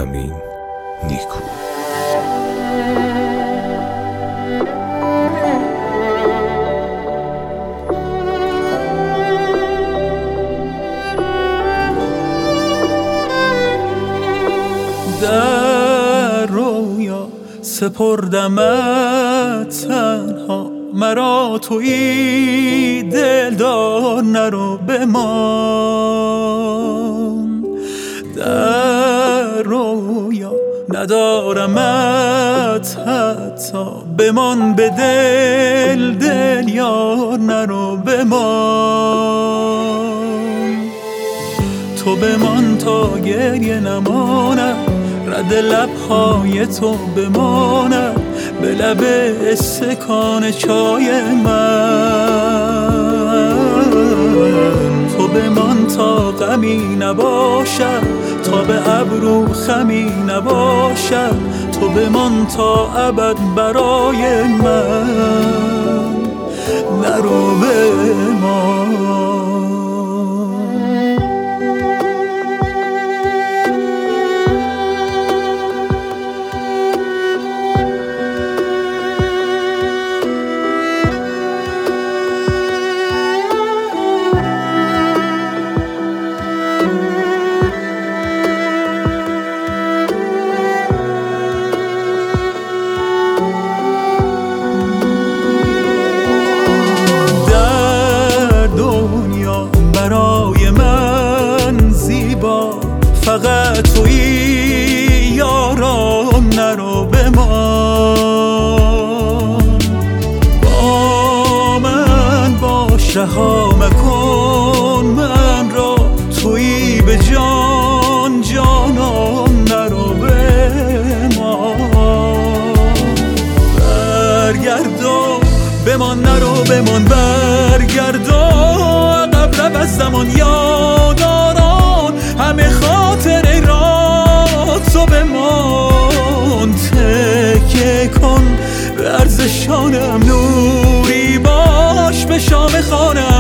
همین نیکو. در رویا سپردمت تنها، مرا تویی دلدار نرو بمان. در رویا ندارمت حتی، بمان به دل دل یار نرو بمان. تو بمان تا گریه نماند، رد لبهای تو بماند به لب استکان چای من. تو بمان تا غمی نباشد، تا به ابرو خمی نباشد. تو بمان تا ابد برای من، نرو بمان. برای من زیبا فقط تویی یارم، نرو بمان. با من باش، رها مکن من را، تویی به جان جانم، نرو بمان. برگردو بمان، نرو بمان، برگردو عقب از زمان یاداران، همه خاطره را تو بمان. تکیه کن به ارزشانم، نوری باش به شام خانم.